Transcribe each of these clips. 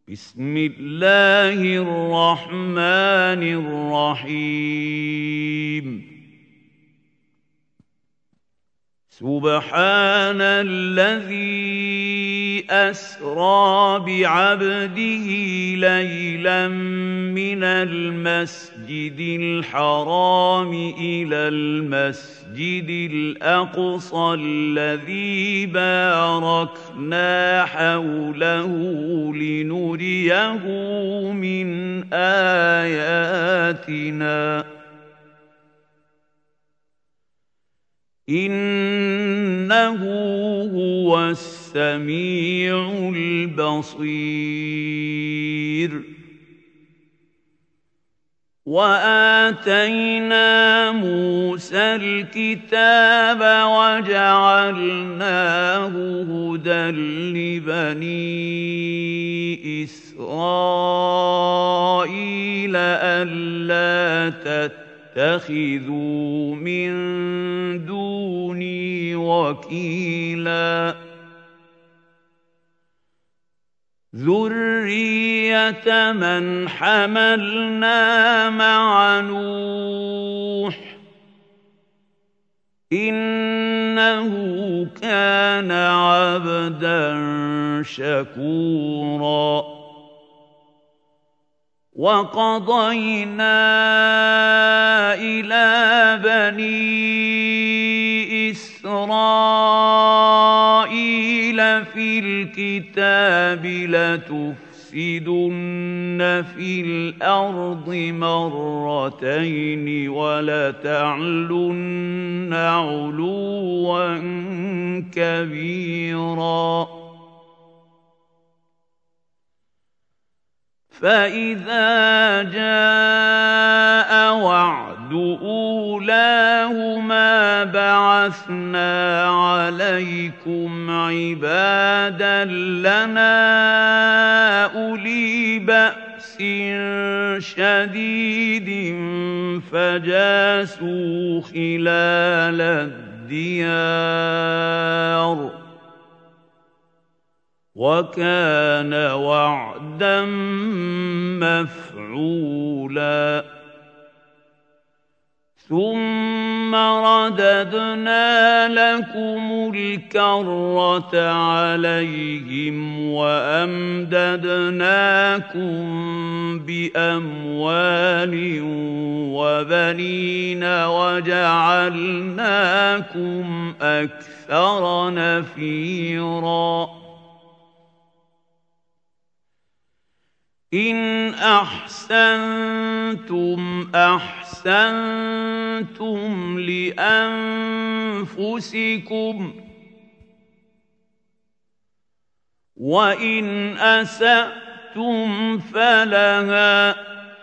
بسم الله الرحمن الرحيم سبحان الذي أسرى بعبده ليلا من المسجد الحرام إلى المسجد الأقصى الذي باركنا حوله لنريه من آياتنا إنه هو السميع البصير وآتينا موسى الكتاب وجعلناه هدى لبني إسرائيل ألا تتخذوا من دوني وكيلا ذرية من حملنا مع نوح إنه كان عبدا شكورا وقضينا إلى بني إسرائيل في الكتاب لتفسدن في الأرض مرتين ولتعلن علوا كبيرا فإذا جاء وعد أولاهما بعثنا عليكم عبادا لنا أولي بأس شديد فجاسوا خلال الديار وكان وعدا مفعولا ثم رددنا لكم الكرة عليهم وأمددناكم بأموال وبنين وجعلناكم أكثر نفيرا إن أحسنتم أحسنتم لأنفسكم وإن أسأتم فلها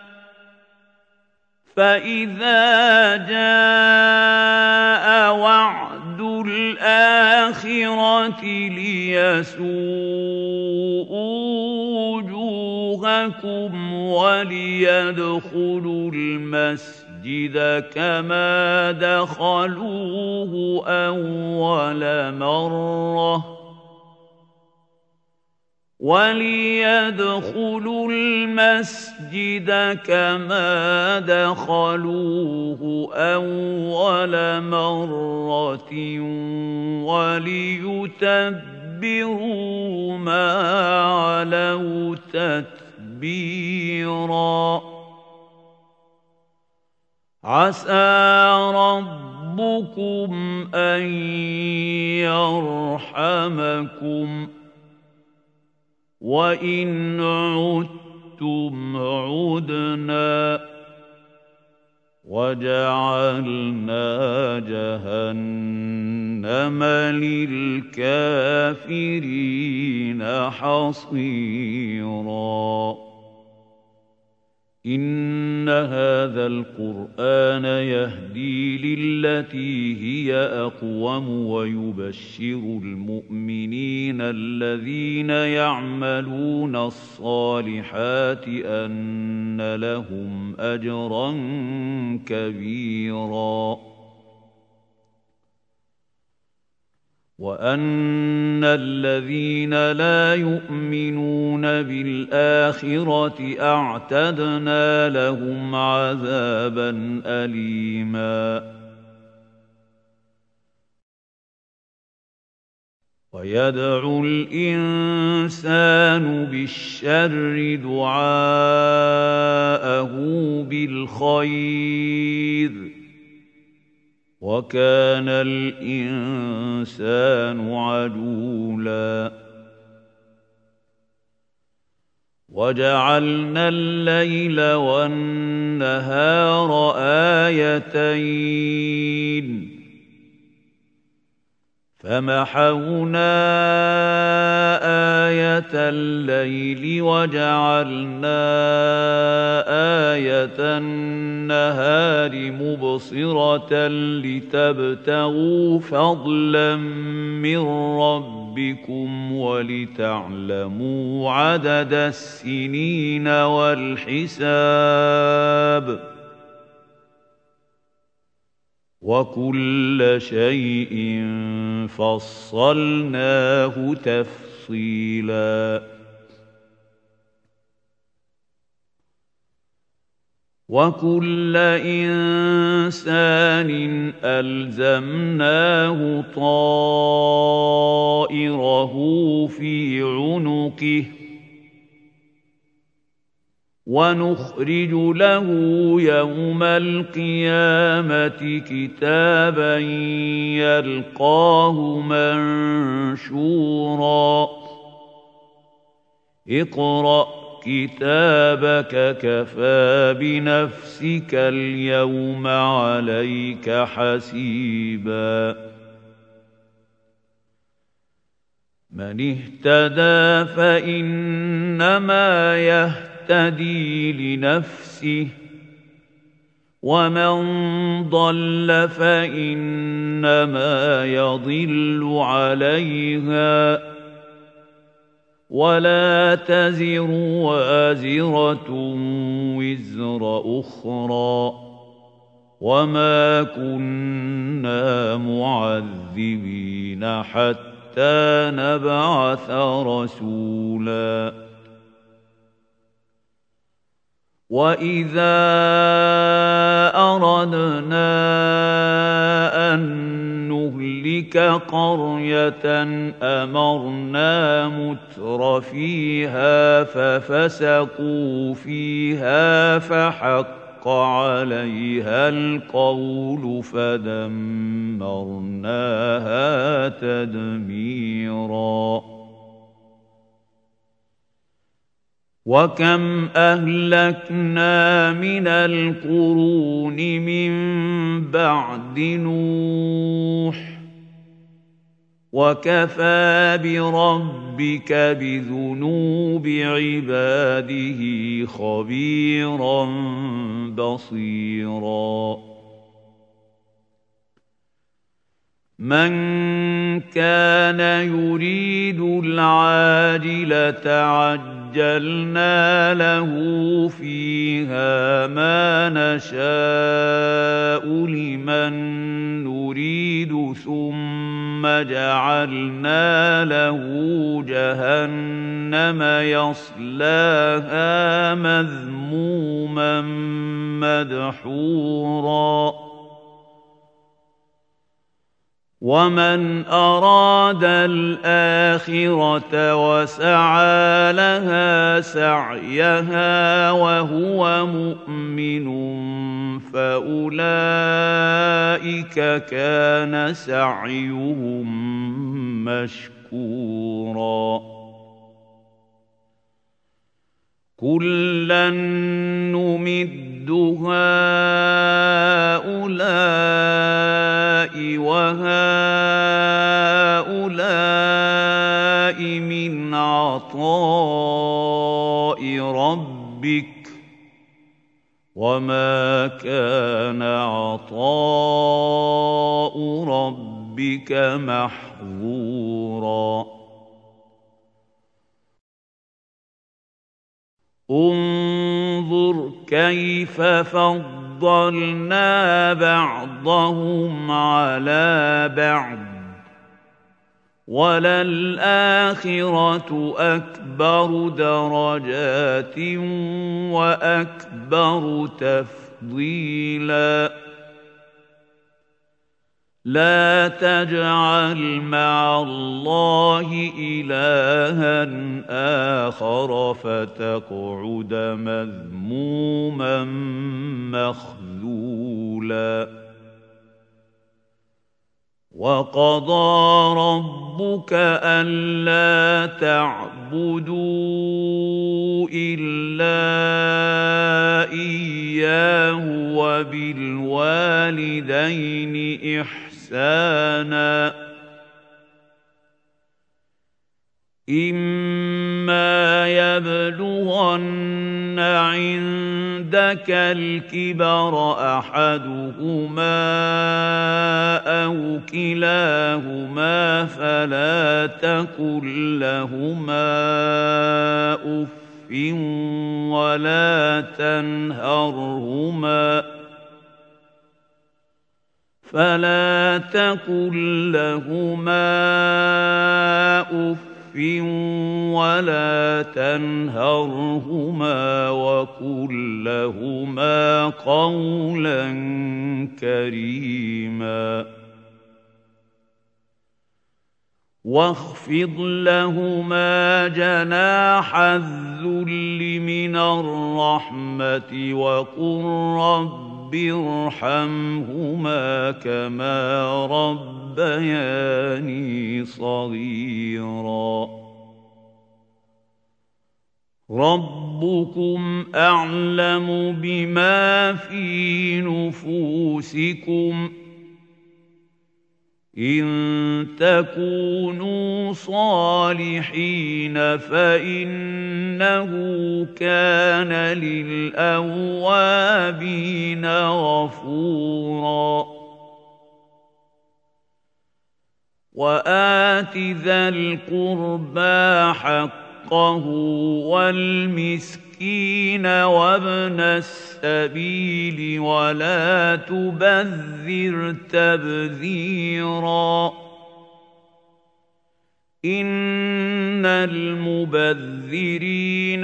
فإذا جاء وعد الآخرة ليسوءوا وجوهكم وليدخلوا المسجد كما دخلوه أول مرة وليدخلوا المسجد كما دخلوه أول مرة وليتبروا ما علوا تتبيرا عسى ربكم أن يرحمكم وإن عدتم عدنا وجعلنا جهنم للكافرين حصيرا إن هذا القرآن يهدي للتي هي أقوم ويبشر المؤمنين الذين يعملون الصالحات أن لهم أجرا كبيرا وأن الذين لا يؤمنون بالآخرة أعتدنا لهم عذابا أليما ويدعو الإنسان بالشر دعاءه بالخير وكان الإنسان عجولا وجعلنا الليل والنهار آيتين فمحونا آية الليل وجعلنا آية النهار مبصرة لتبتغوا فضلا من ربكم ولتعلموا عدد السنين والحساب وكل شيء فصلناه تفصيلا وكل إنسان ألزمناه طائره في عنقه ونخرج له يوم القيامة كتابا يلقاه منشورا اقرأ كتابك كفى بنفسك اليوم عليك حسيبا من اهتدى فإنما يهتدي لنفسه ومن ضل فإنما يضل عليها ولا تزر وازرة وزر أخرى وما كنا معذبين حتى نبعث رسولا وإذا أردنا أن نهلك قرية أمرنا متر فيها ففسقوا فيها فحق عليها القول فدمرناها تدميرا وكم أهلكنا من القرون من بعد نوح وكفى بربك بذنوب عباده خبيرا بصيرا من كان يريد العاجلة عجلنا له فيها ما نشاء لمن نريد ثم جعلنا له جهنم يصلاها مذموما مدحورا ومن أراد الآخرة وسعى لها سعيها وهو مؤمن فأولئك كان سعيهم مشكورا كلا نمد هؤلاء وهؤلاء من عطاء ربك وما كان عطاء ربك محظورا انظر كيف فضلنا بعضهم على بعض وَلَلْآخِرَةُ أَكْبَرُ دَرَجَاتٍ وَأَكْبَرُ تَفْضِيلًا لَا تَجْعَلْ مَعَ اللَّهِ إِلَٰهًا آخَرَ فَتَقْعُدَ مَذْمُومًا مَّخْذُولًا وَقَضَىٰ رَبُّكَ أَلَّا تَعْبُدُوا إِلَّا إِيَّاهُ وَبِالْوَالِدَيْنِ إِحْسَانًا إِمَّا يَبْلُغَنَّ عِندَكَ الْكِبَرَ أَحَدُهُمَا أَوْ كِلَاهُمَا فَلَا تَقُل لَّهُمَا أُفٍّ وَلَا تَنْهَرْهُمَا وَقُل لَّهُمَا قَوْلًا كَرِيمًا وَاخْفِضْ لَهُمَا جَنَاحَ الذُّلِّ مِنَ الرَّحْمَةِ وَقُل رَّبِّ ارْحَمْهُمَا كَمَا رَبَّيَانِي صَغِيرًا رَبُّكُمْ أَعْلَمُ بِمَا فِي نُفُوسِكُمْ إِن تَكُونُوا صَالِحِينَ فَإِنَّهُ كَانَ لِلْأَوَّابِينَ غَفُورًا وَآتِ ذَا الْقُرْبَىٰ حَقَّهُ وَالْمِسْكِينَ وَابْنَ السَّبِيلِ وَلَا تُبَذِّرْ تَبْذِيرًا إِنَّ الْمُبَذِّرِينَ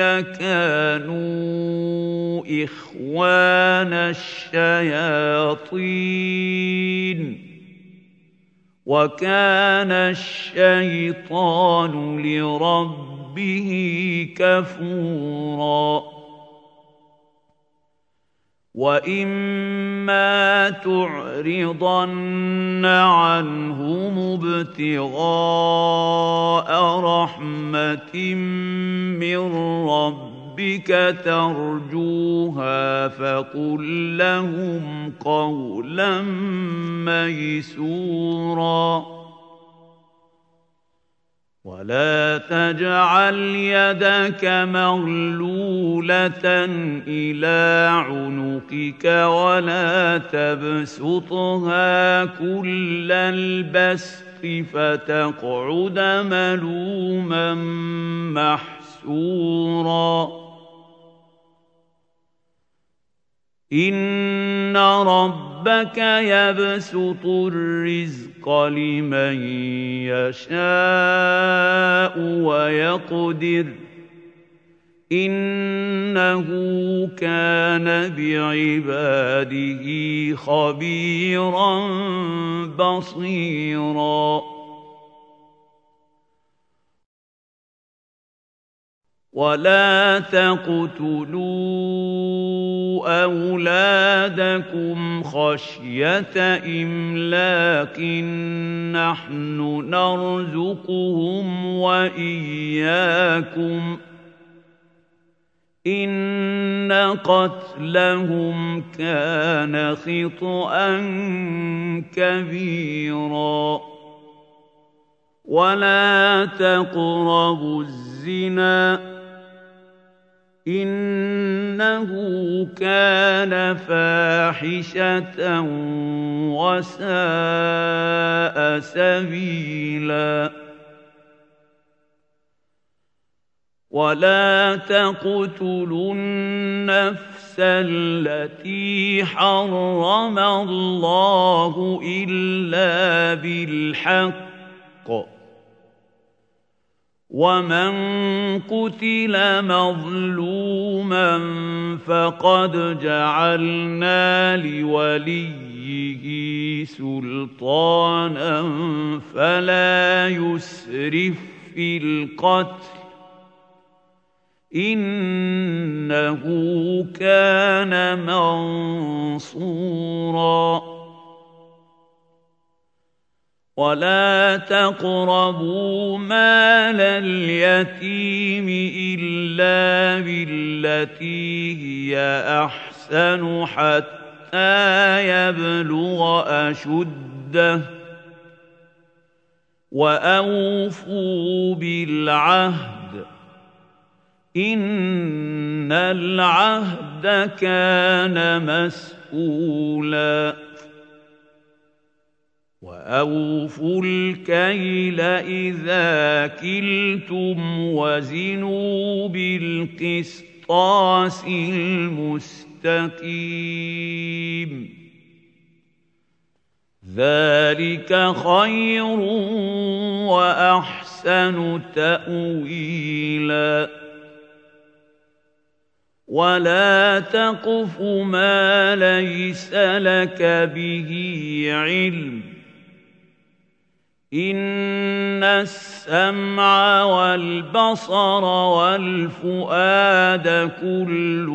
كَانُوا إِخْوَانَ الشَّيَاطِينِ وَكَانَ الشَّيْطَانُ لِرَبِّهِ كَفُورًا وَإِمَّا تُعْرِضَنَّ عَنْهُمُ ابْتِغَاءَ رَحْمَةٍ مِّن رَّبِّكَ تَرْجُوهَا فَقُل لَّهُمْ قَوْلًا مَّيْسُورًا وَلَا تَجْعَلْ يَدَكَ مَغْلُولَةً إِلَىٰ عُنُقِكَ وَلَا تَبْسُطْهَا كُلَّ الْبَسْطِ فَتَقْعُدَ مَلُومًا مَّحْسُورًا إِنَّ رَبَّكَ يَبْسُطُ الرِّزْقَ لِمَن يَشَاءُ وَيَقْدِرُ إِنَّهُ كَانَ بِعِبَادِهِ خَبِيرًا بَصِيرًا وَلَا تَقْتُلُوا أَوْلَادَكُمْ خَشْيَةَ إِمْلَاقٍ نَّحْنُ نَرْزُقُهُمْ وَإِيَّاكُمْ ۚ إِنَّ قَتْلَهُمْ كَانَ خِطْئًا كَبِيرًا وَلَا تَقْرَبُوا الزِّنَا إِنَّهُ كَانَ فَاحِشَةً وَسَاءَ سَبِيلًا وَلَا تَقْتُلُوا النَّفْسَ الَّتِي حَرَّمَ اللَّهُ إِلَّا بِالْحَقِّ ومن قتل مظلوما فقد جعلنا لوليه سلطانا فلا يسرف في القتل إنه كان منصورا ولا تقربوا مال اليتيم إلا بالتي هي أحسن حتى يبلغ أشده وأوفوا بالعهد إن العهد كان مسؤولا وأوفوا الكيل إذا كلتم وزنوا بالقسطاس المستقيم ذلك خير وأحسن تأويلا ولا تقف ما ليس لك به علم إن السمع والبصر والفؤاد كل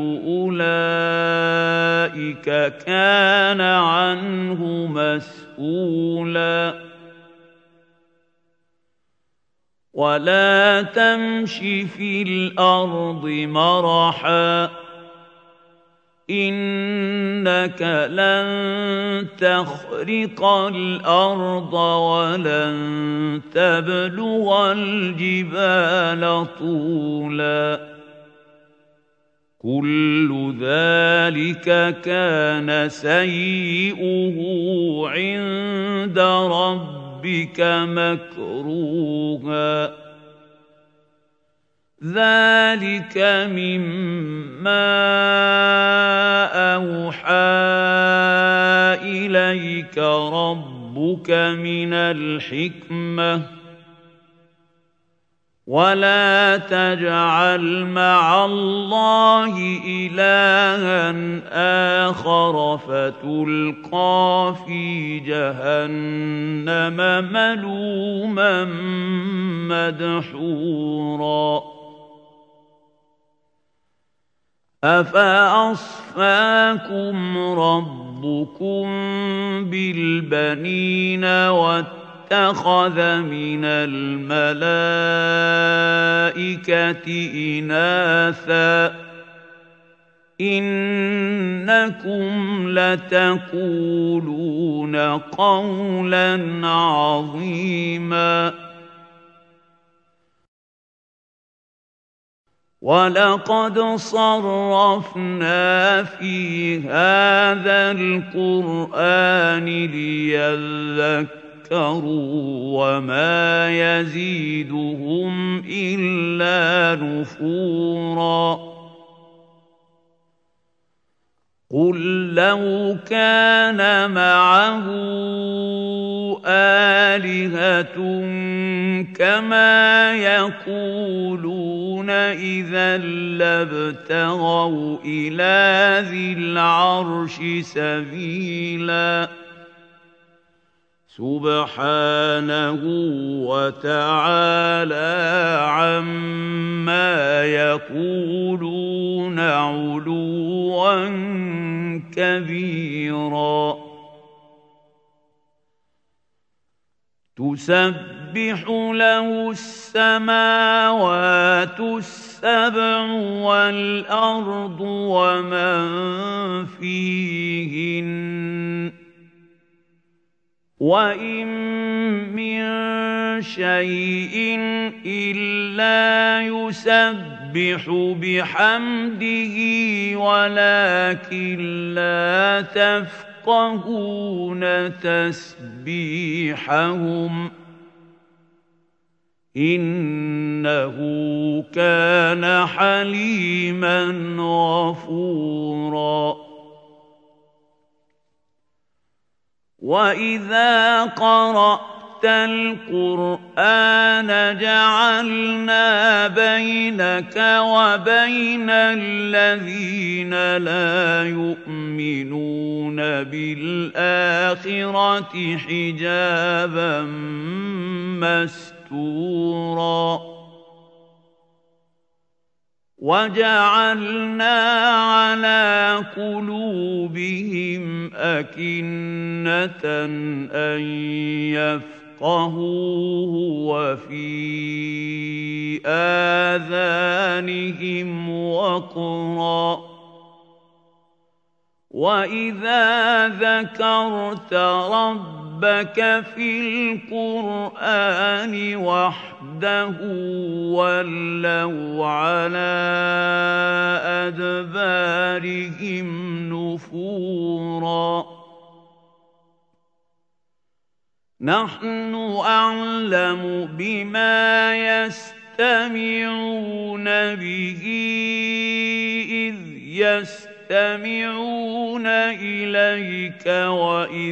أولئك كان عنه مسؤولا ولا تمش في الأرض مرحا إنك لن تخرق الأرض ولن تبلغ الجبال طولا كل ذلك كان سيئه عند ربك مكروها ذلك مما أوحى إليك ربك من الحكمة ولا تجعل مع الله إلها آخر فتلقى في جهنم ملوما مدحورا أفأصفاكم ربكم بالبنين واتخذ من الملائكة إناثا إنكم لتقولون قولا عظيما ولقد صرفنا في هذا القرآن ليذكروا وما يزيدهم إلا نفورا قل لو كان معه آلهة كما يقولون إذا لابتغوا إلى ذي العرش سبيلا سبحانه وتعالى عما يقولون علوا كبيرا تسبح له السماوات السبع والأرض ومن فيهن وإن من شيء إلا يسبح بحمده ولكن لا تفقهون تسبيحهم إنه كان حليما غفورا وإذا قرأت القرآن جعلنا بينك وبين الذين لا يؤمنون بالآخرة حجابا مستورا وجعلنا على قلوبهم أكنة أن يفقهوه وفي آذانهم وقرا وإذا ذكرت ربك في القرآن وحده ولوا على أدبارهم نفورا نحن أعلم بما يستمعون به إذ يستمعون إليك وإذ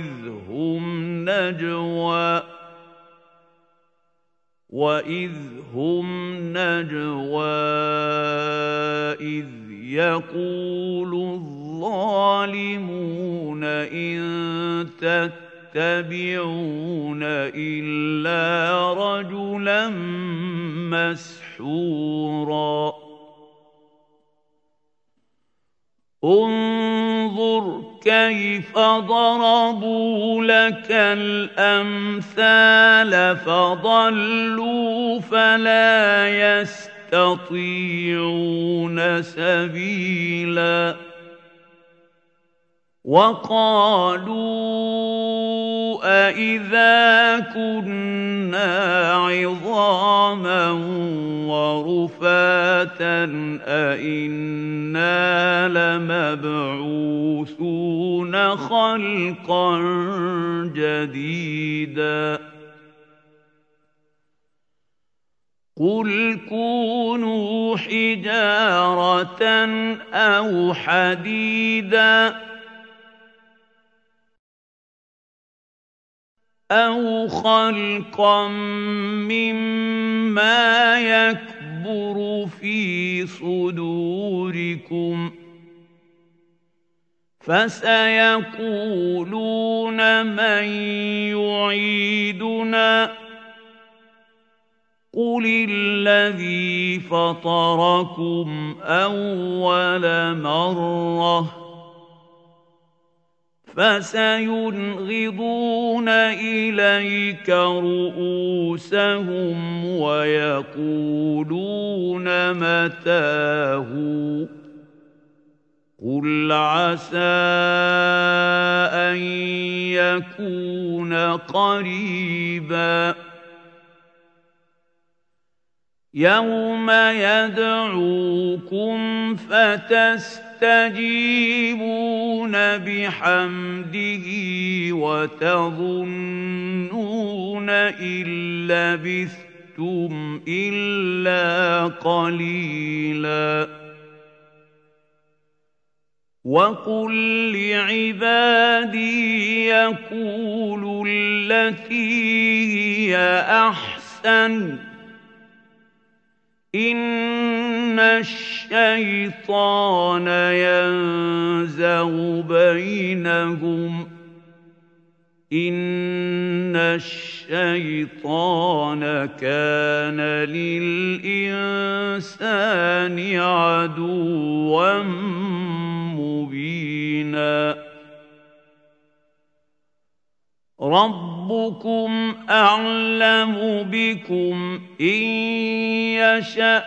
هم نجوى إذ يقول الظالمون إن تتبعون إلا رجلا مسحورا انظر كيف ضربوا لك الأمثال فضلوا فلا يستطيعون سبيلا وقالوا أإذا كنا عظاما ورفاتا أإنا لمبعوثون خلقا جديدا قل كونوا حجارة أو حديدا أو خلقا مما يكبر في صدوركم فسيقولون من يعيدنا قل الذي فطركم أول مرة فسينغضون إليك رؤوسهم ويقولون متاه قل عسى أن يكون قريبا يوم يدعوكم فتستجيبون بحمده وتظنون إن لبثتم إلا قليلا وقل لعبادي يقولوا التي هي أحسن إن الشيطان ينزغ بينهم إن الشيطان كان للإنسان عدوا مبينا ربكم أعلم بكم إن يشأ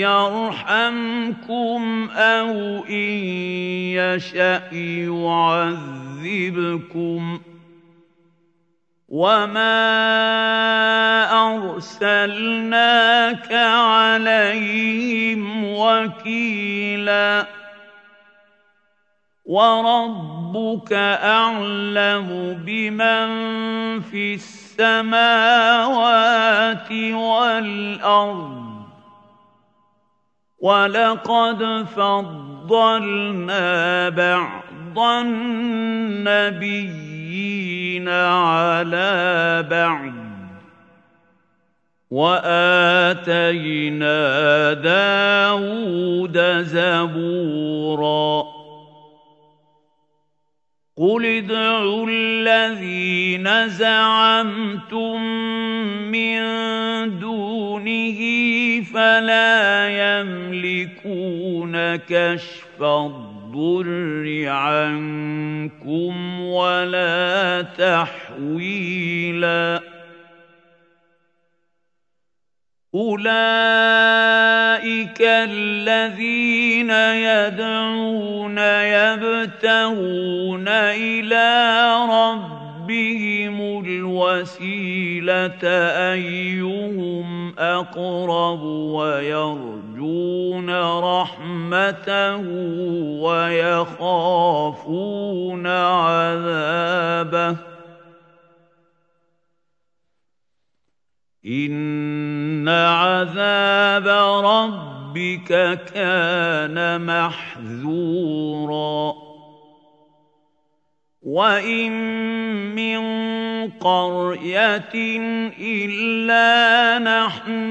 يرحمكم أو إن يشأ يعذبكم وما أرسلناك عليهم وكيلا وربك أعلم بمن في السماوات والأرض ولقد فضلنا بعض النبيين على بعض وآتينا داود زبورا قل ادعوا الذين زعمتم من دونه فلا يملكون كشف الضر عنكم ولا تحويلا أولئك الذين يدعون يبتغون إلى ربهم الوسيلة أيهم أقرب ويرجون رحمته ويخافون عذابه إن عذاب ربك كان محذورا وإن من قرية إلا نحن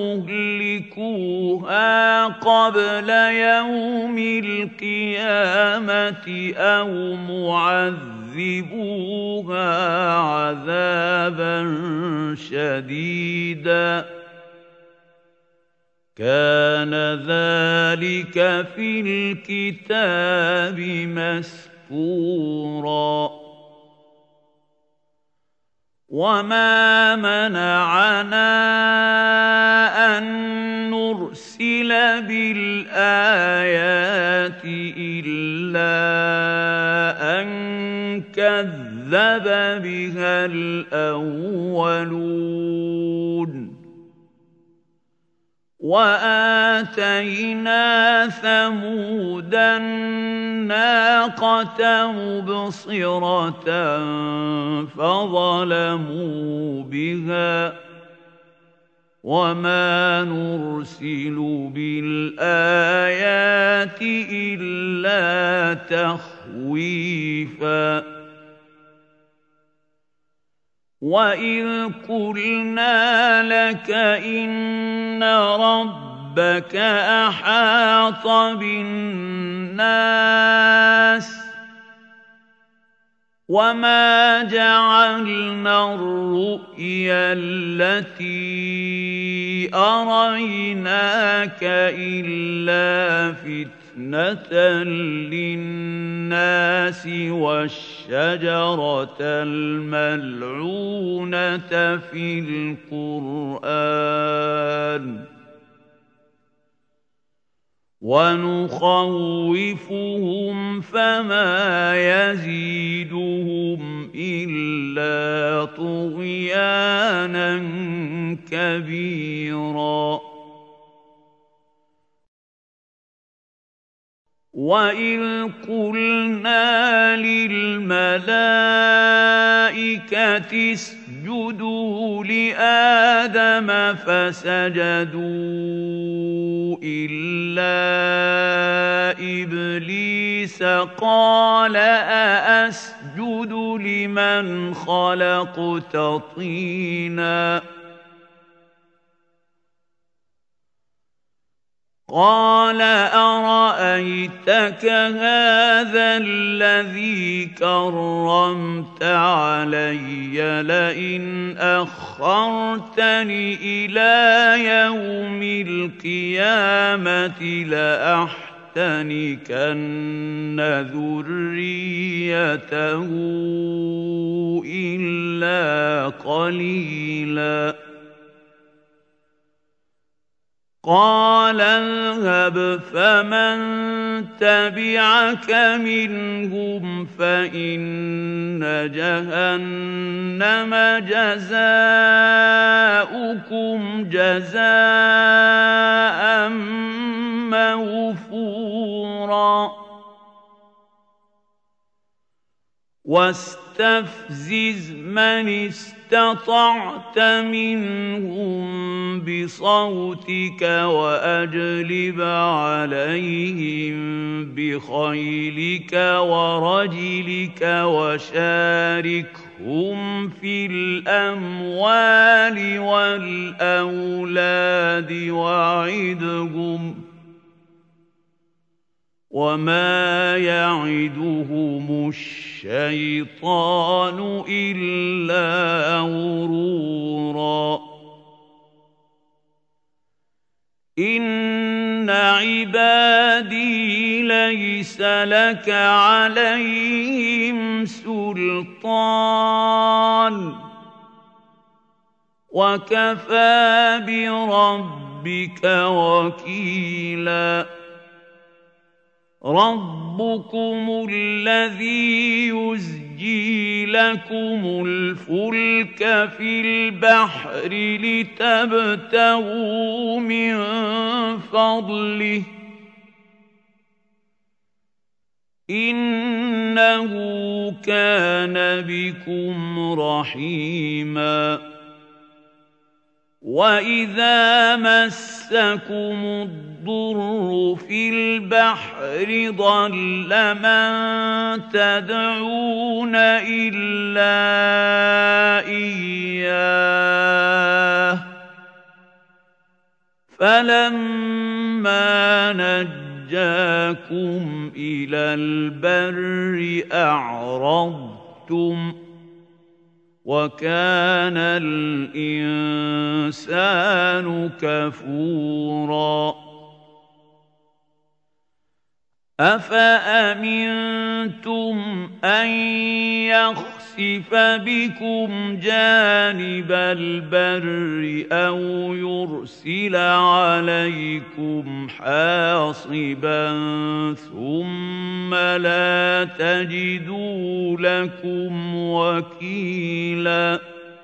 مهلكوها قبل يوم القيامة أو معذبوها عذابا شديدا كان ذلك في الكتاب مسطورا وما منعنا أن نرسل بالآيات إلا أن كذب بها الأولون وآتينا ثمود الناقة مبصرة فظلموا بها وما نرسل بالآيات إلا تخويفا وإذ قلنا لك إن ربك أحاط بالناس وما جعلنا الرؤيا التي أريناك إلا فتنة للناس والشجرة الملعونة في القرآن ونخوفهم فما يزيدهم إلا طغيانا كبيرا وإذ قلنا للملائكة اسجدوا لآدم فسجدوا إلا إبليس قال أأسجد لمن خلقت طينا قال أرأيتك هذا الذي كرمت علي لئن أخرتني إلى يوم القيامة لأحتنكن ذريته إلا قليلا قال اذهب فمن تبعك منهم فإن جهنم جزاؤكم جزاء موفورا واستفزز من استطعت منهم بصوتك وأجلب عليهم بخيلك ورجلك وشاركهم في الأموال والأولاد وعدهم وما يعدهم الشيطان إلا غرورا إن عبادي ليس لك عليهم سلطان وكفى بربك وكيلا ربكم الذي يزجي لكم الفلك في البحر لتبتغوا من فضله إنه كان بكم رحيما وإذا مسكم الضر في البحر ضل من تدعون إلا إياه فلما نجاكم إلى البر أعرضتم وكان الإنسان كفورا أفأمنتم أن يخسف بكم جانب البر أو يرسل عليكم حاصبا ثم لا تجدوا لكم وكيلا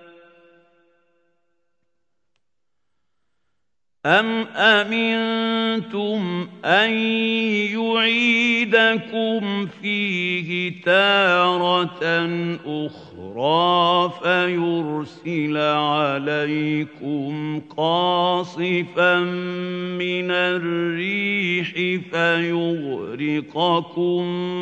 أم أمنتم أن يعيدكم فيه تارة أخرى فيرسل عليكم قاصفا من الريح فيغرقكم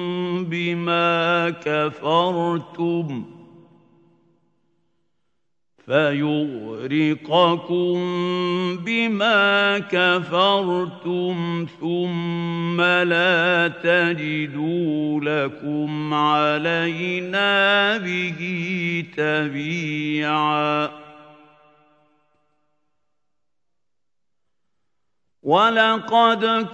بما كفرتم ثم لا تجدوا لكم علينا به تبيعا ولقد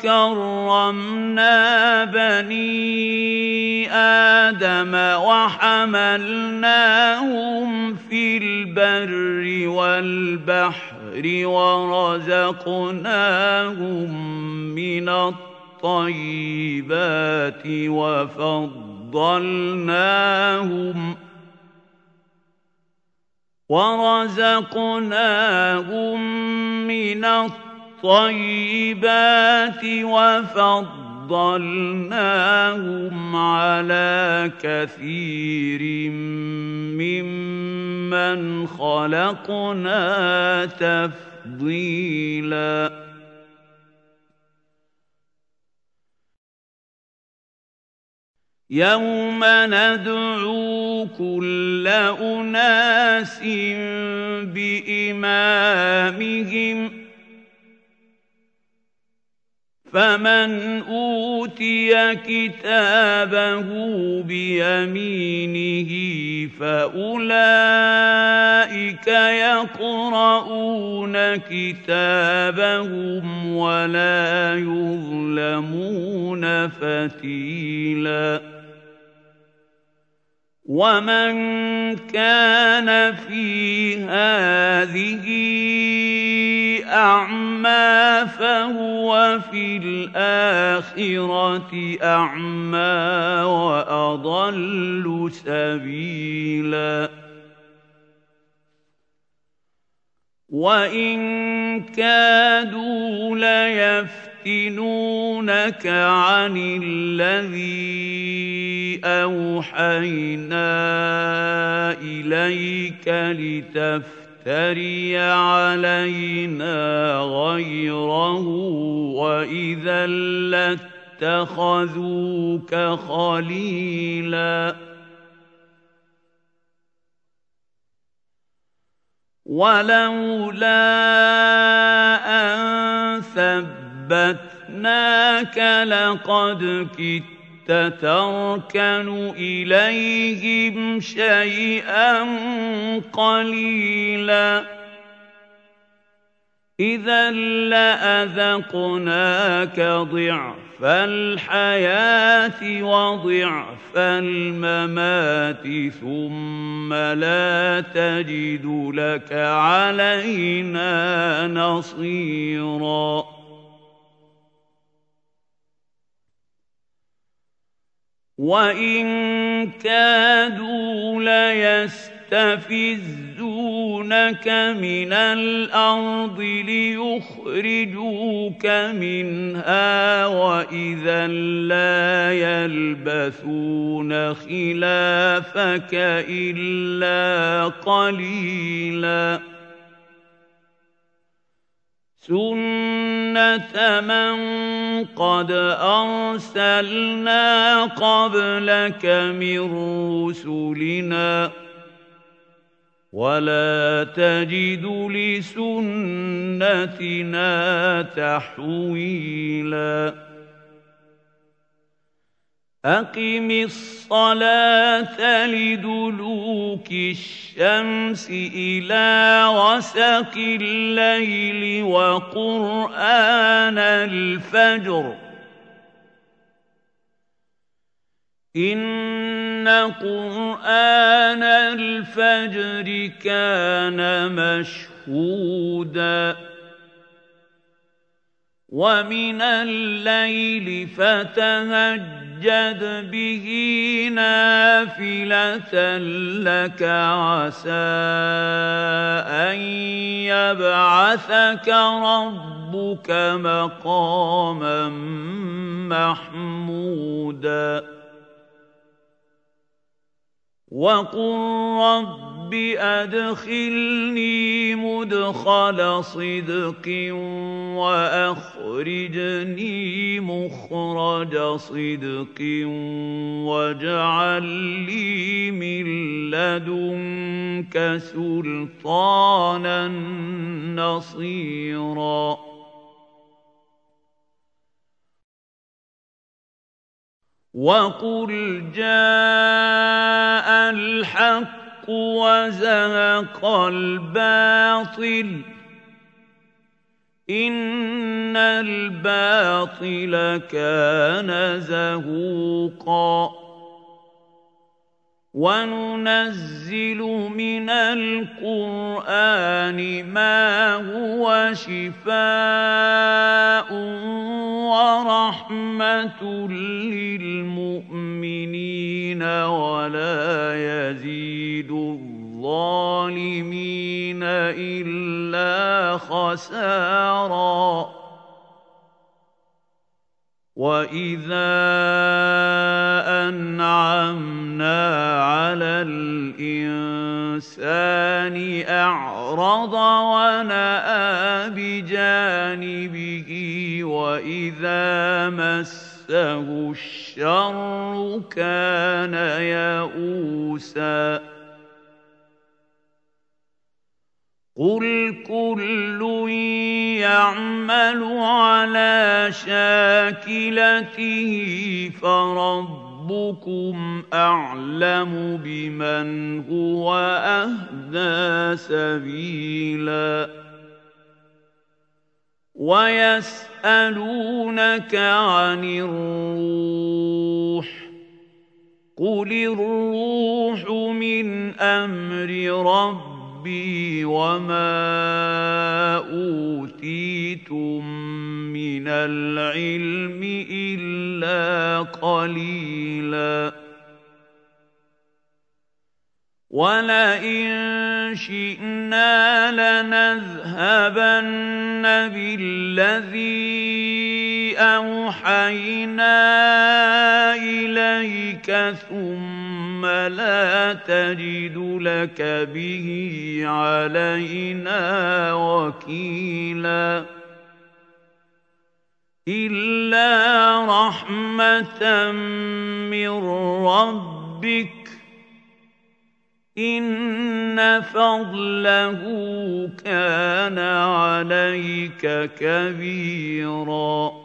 كرمنا بني آدم وحملناهم في البر والبحر ورزقناهم من الطيبات وفضلناهم على كثير ممن خلقنا تفضيلا يوم ندعو كل أناس بإمامهم فمن أوتي كتابه بيمينه فأولئك يقرؤون كتابهم ولا يظلمون فتيلا ومن كان في هذه أعمى فهو في الآخرة أعمى وأضل سبيلا وإن كادوا ليفتنونك يفتنونك عن الذي أوحينا إليك لتفتري علينا غيره وإذا لاتخذوك خليلا ولولا أن ثبتناك لقد كدت تركن إليهم شيئا قليلا إذا لأذقناك ضعف الحياة وضعف الممات ثم لا تجد لك علينا نصيرا وإن كادوا ليستفزونك من الأرض ليخرجوك منها وإذا لا يلبثون خلافك إلا قليلا سنة من قد أرسلنا قبلك من رسلنا ولا تجد لسنتنا تحويلا أقم الصلاة لدلوك الشمس إلى غسق الليل وقرآن الفجر إن قرآن الفجر كان مشهودا ومن الليل فتهجد به نافلة لك عسى أن يبعثك ربك مقاما محمودا وقل رب أدخلني مدخل صدق وأخرجني مخرج صدق واجعل لي من لدنك سلطانا نصيرا وقل جاء الحق وزهق الباطل إن الباطل كان زهوقا وننزل من القرآن ما هو شفاء ورحمة للمؤمنين ولا يزيد الظالمين إلا خسارا وإذا أنعمنا على الإنسان أعرض ونأى بجانبه وإذا مسه الشر كان يئوسا قل كل يعمل على شاكلته فربكم أعلم بمن هو أهدى سبيلا ويسألونك عن الروح قل الروح من أمر ربي وما أوتيتم من العلم إلا قليلا ولئن شئنا لنذهبن بالذي أوحينا إليك ثم لا تجد لك به علينا وكيلا إلا رحمة من ربك إن فضله كان عليك كبيرا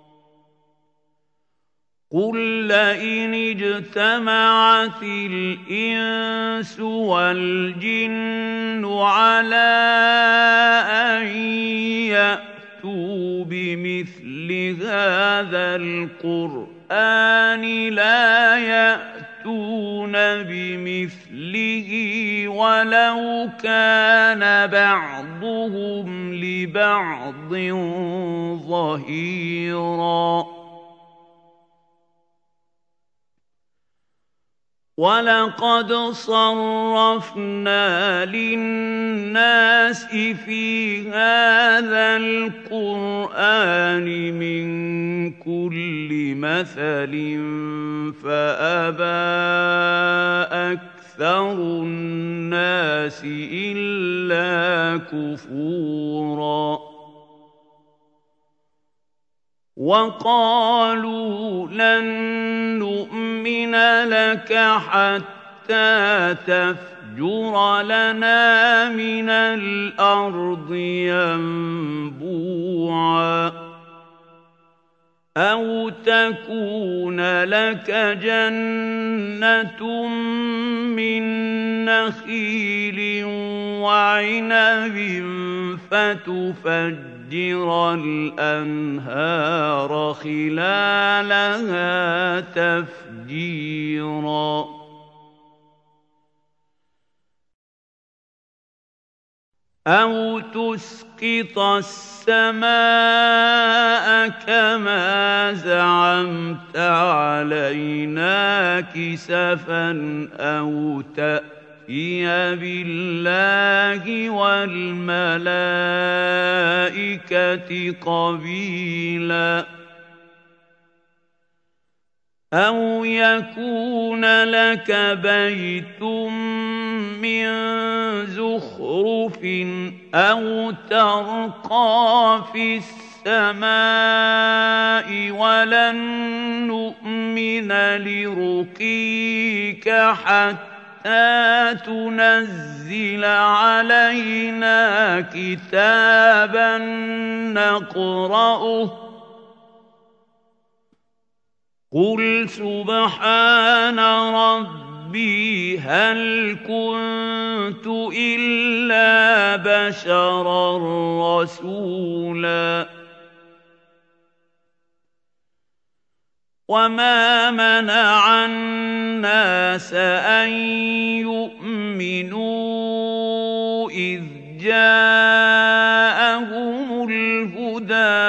قل لئن اجتمعت الإنس والجن على أن يأتوا بمثل هذا القرآن لا يأتون بمثله ولو كان بعضهم لبعض ظهيرا ولقد صرفنا للناس في هذا القرآن من كل مثل فأبى أكثر الناس إلا كفورا وقالوا لن نؤمن لك حتى تفجر لنا من الأرض ينبوعا أو تكون لك جنة من نخيل وعنب فتفجر الأنهار خلالها تفجيرا أو تسقط السماء كما زعمت علينا كسفا أو تأتي بالله والملائكة قبيلا أو يكون لك بيت من زخرف أو ترقى في السماء ولن نؤمن لرقيك حتى تنزل علينا كتابا نقرأه قل سبحان ربي هل كنت إلا بشرا رسولا وما منع الناس أن يؤمنوا إذ جاءهم الهدى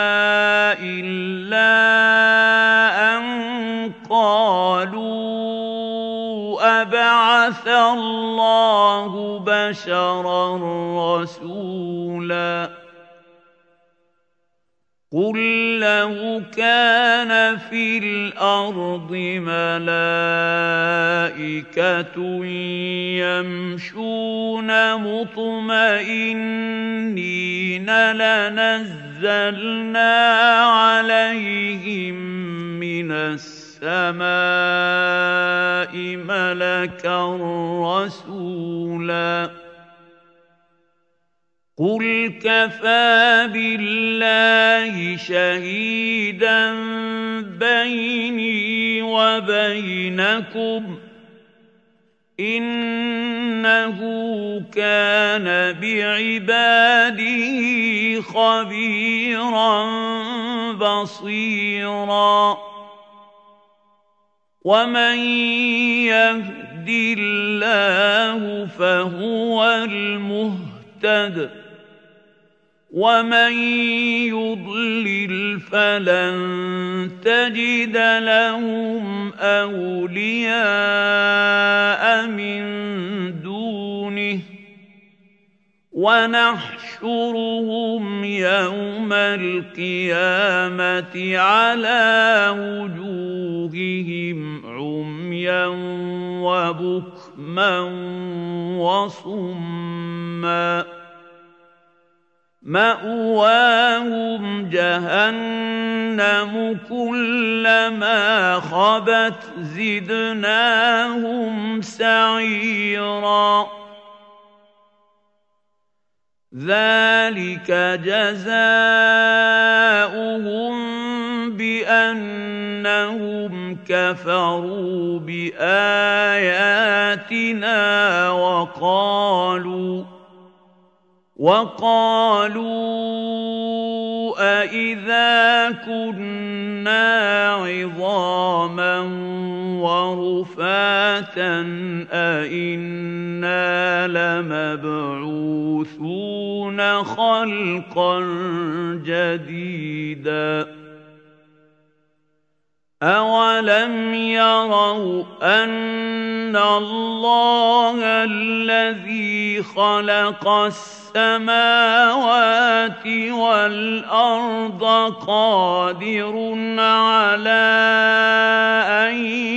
إلا أن قالوا أبعث الله بشرا رسولا قل لو كان في الأرض ملائكة يمشون مطمئنين لنزلنا عليهم من السماء ملكا رسولا قل كفى بالله شهيدا بيني وبينكم إنه كان بعباده خبيرا بصيرا ومن يهد الله فهو المهتد ومن يضلل فلن تجد لهم أولياء من دونه ونحشرهم يوم القيامة على وجوههم عميا وبكما وصما مأواهم جهنم كلما خبت زدناهم سعيرا ذلك جزاؤهم بأنهم كفروا بآياتنا وقالوا أإذا كنا عظاما ورفاتا أإنا لمبعوثون خلقا جديدا أولم يروا أن الله الذي خلق السماوات والأرض قادر على أن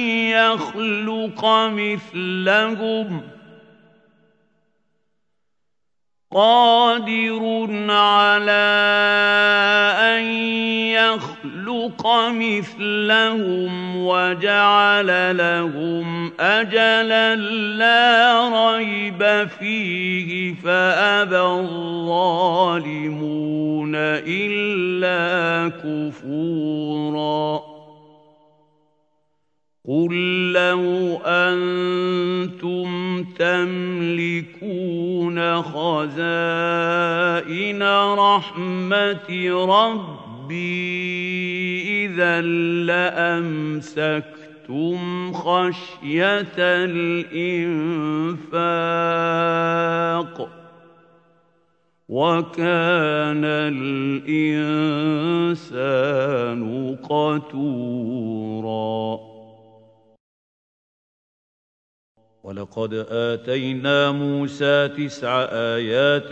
يخلق مثلهم وجعل لهم أجلا لا ريب فيه فأبى الظالمون إلا كفورا قل لو أنتم تملكون خزائن رحمة ربي إذا لأمسكتم خشية الإنفاق وكان الإنسان قتورا ولقد آتينا موسى 9 آيات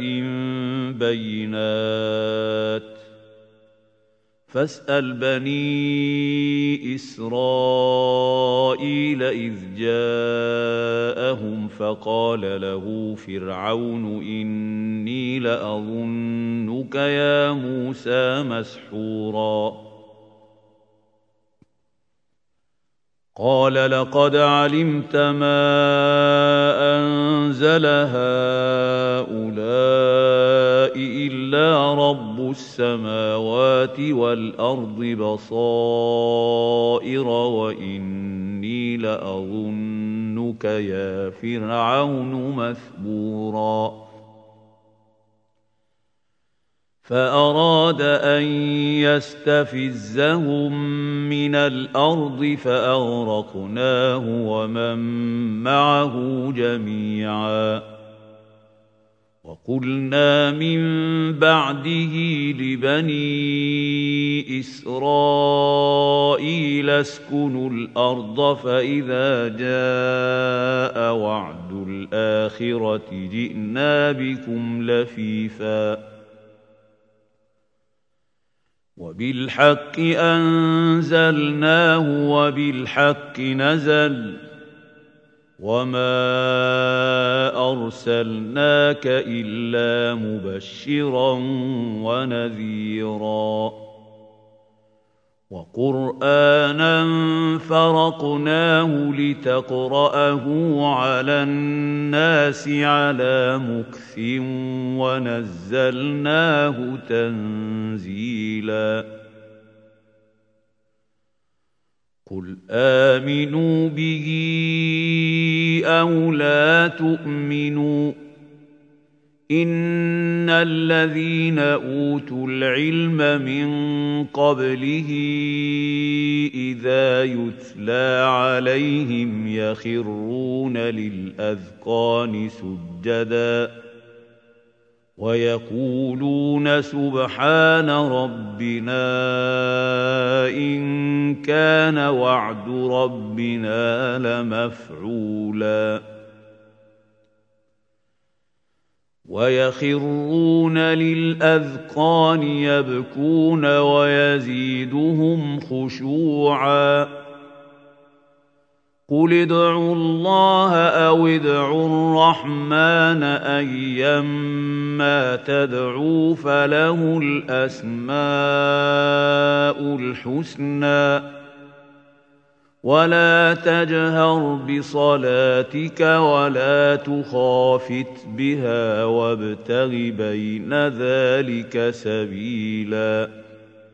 بينات فاسأل بني إسرائيل إذ جاءهم فقال له فرعون إني لأظنك يا موسى مسحورا قال لقد علمت ما أنزل هؤلاء إلا رب السماوات والأرض بصائر وإني لأظنك يا فرعون مثبورا فأراد أن يستفزهم من الأرض فأغرقناه ومن معه جميعا وقلنا من بعده لبني إسرائيل اسكنوا الأرض فإذا جاء وعد الآخرة جئنا بكم لفيفا وبالحق أنزلناه وبالحق نزل وما أرسلناك إلا مبشرا ونذيرا وقرآنا فرقناه لتقرأه على الناس على مكث ونزلناه تنزيلا قل آمنوا به أو لا تؤمنوا إن الذين أوتوا العلم من قبله إذا يتلى عليهم يخرون للأذقان سجدا ويقولون سبحان ربنا إن كان وعد ربنا لمفعولا ويخرون للأذقان يبكون ويزيدهم خشوعا قل ادعوا الله أو ادعوا الرحمن أيما تدعوا فله الأسماء الحسنى ولا تجهر بصلاتك ولا تخافت بها وابتغ بين ذلك سبيلا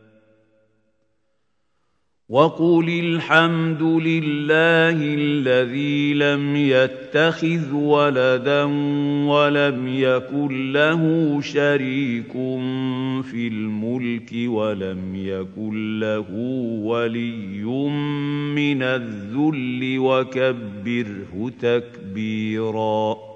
وقل الحمد لله الذي لم يتخذ ولدا ولم يكن له شريك في الملك ولم يكن له ولي من الذل وكبره تكبيرا